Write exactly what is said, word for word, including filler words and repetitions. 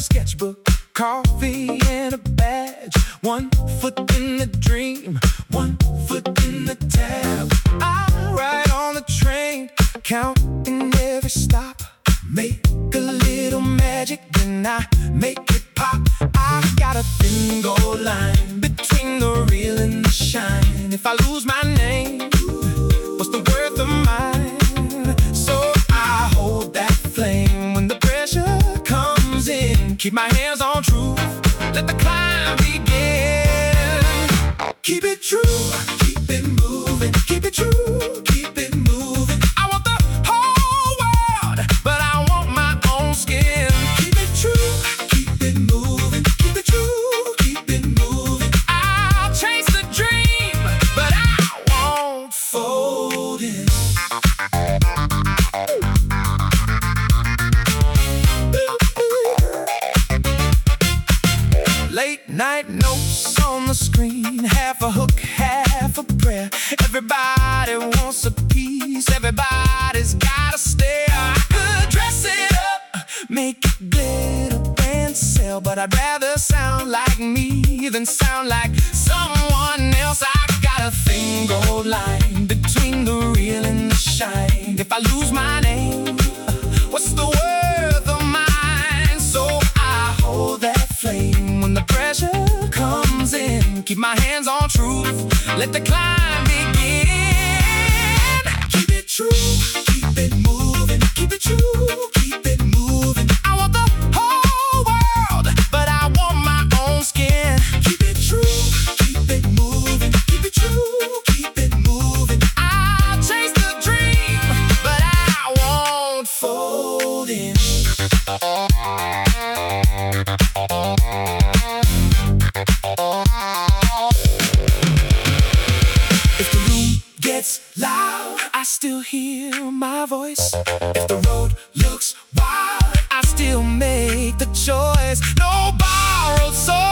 a sketchbook, coffee and a badge. One foot in the dream, one foot in the tab. I ride on the train, counting every stop. Make a little magic, then I make it pop. I got a thin gold line between the real and the shine. If I lose my name, what's the worth of mine? So I hold that flame when the pressure comes in. Keep my hands on truth, let the climb begin. Keep it true, keep it moving. Keep it true, keep it moving. I want the whole world, but I want my own skin. Keep it true, keep it moving. Keep it true, keep it moving. I'll chase the dream, but I won't fold in. Late night notes on the screen, half a hook, half a prayer. Everybody wants a piece, everybody's got a stare. I could dress it up, make it glitter and sell, but I'd rather sound like me than sound like someone else. I got a thin gold line between the real and the shine. If I lose my name, what's the worth of mine? So I hold that flame when the pressure comes in. Keep my hands on truth, let the climb begin. Keep it true, keep it moving. Keep it true, keep it moving. I want the whole world, but I want my own skin. Keep it true, keep it moving. Keep it true, keep it moving. I'll chase the dream, but I won't fold in. If the room gets loud, I still hear my voice. If the road looks wild, I still make the choice. No borrowed soul.